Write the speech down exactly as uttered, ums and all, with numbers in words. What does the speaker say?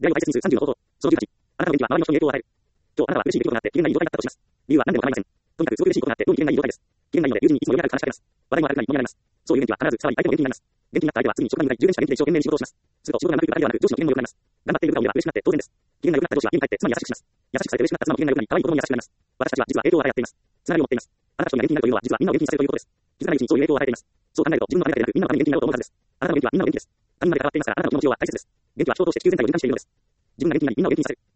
出会いを大切にするさんじゅうの方法。そのじゅうはち。あなたの元気は周りの人に影響を与える。今日あなたは苦しい出来事があって機嫌がいい状態だったとします。理由は何でも構いません。とにかくすごく嬉しいことがあってどうに機嫌がいい状態です。機嫌がいいので友人にいつも呼び出されて話しかけます。話題も荒くなり盛り上がります。そういう元気は必ずさらに相手も元気になります。元気になった相手は次に職場に向かい充電した元気で一生懸命に仕事をします。すると仕事が長くなるだけではなく上司の機嫌も良くなります。頑張っている部下を見れば嬉しくなって当然です。機嫌が良くなった上司は家に帰って妻に優しくします。優しくされて嬉しくなった妻も機嫌が良くなり可愛い子供に優しくなります。私たちは実は影響を与え合っています。つながりを持っています。あなた一人が元気になるというのは実はみんなを元気にさせるということです。気づかないうちにそういう影響を与えています。そう考えると自分のためだけでなくみんなのために元気になろうと思うはずです。あなたの元気はみんなの元気です。他人まで関わっていますからあなたの気持ちは大切です。元気は人を通して地球全体を循環しているのです。自分が元気になりみんなを元気にさせる。